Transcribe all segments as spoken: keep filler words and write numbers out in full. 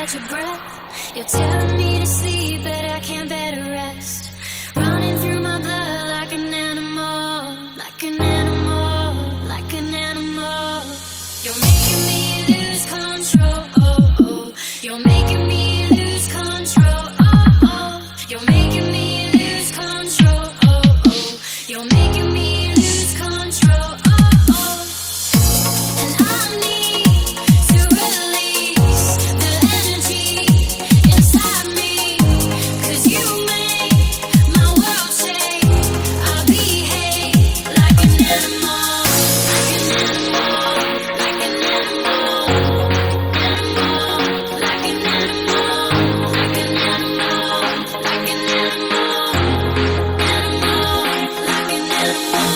hold your breath. You're telling me to sleep, but I can't bear to rest. Running through my blood like an animal, like an animal, like an animal. You're making me lose control. Oh, oh. You're making me lose control. Oh, oh. You're making me lose control. Oh, oh. You're making me lose control. Oh, oh. And I need to release the energy inside me, 'cause you make my world shake. I behave like an animal, like an animal, like an animal, animal, like an animal, like an animal, like an animal, animal, like an animal.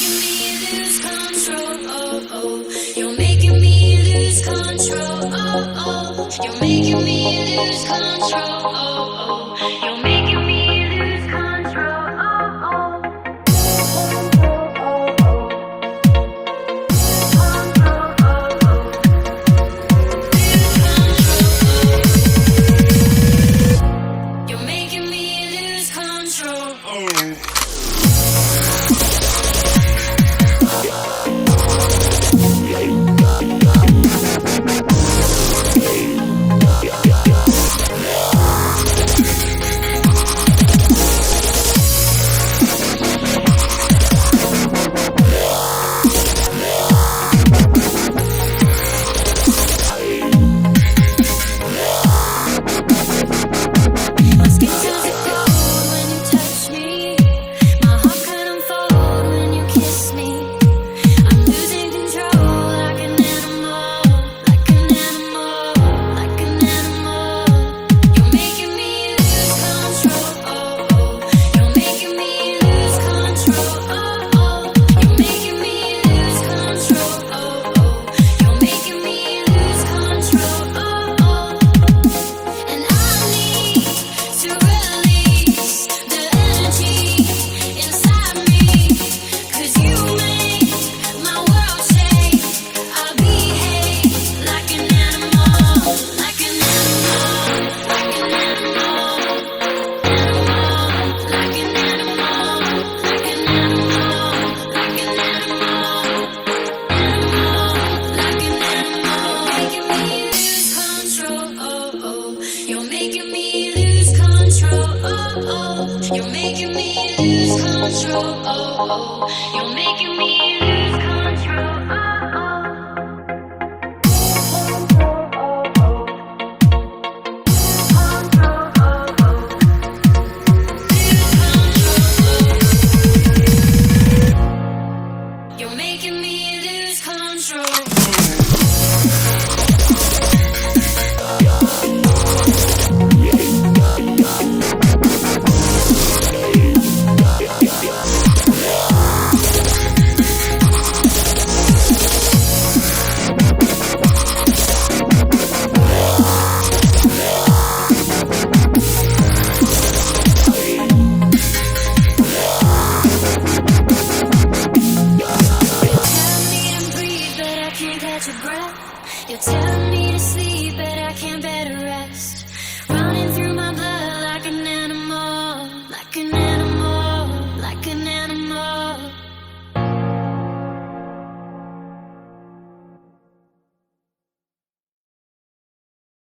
You're making me lose control. Oh, oh. You're making me lose control. Oh, oh. You're making me lose control. Oh, oh. You're making me lose control. My skin turns to gold when you touch me. My heart could unfold when you kiss me. I'm losing control like an animal, like an animal, like an animal. You're making me lose control. Oh, oh. You're making me lose control. Oh, oh. You're making me lose control. Oh, oh. You're making me lose control. Oh, oh. And I need to release the energy inside me, 'cause you make my world shake. I behave like an animal, like an animal, like an animal, animal, like an animal, like an animal, like an animal, animal, like an animal. Making me lose control. Oh, oh. You're making me lose control. Oh, oh. You're making me lose control. Oh, oh. You're making me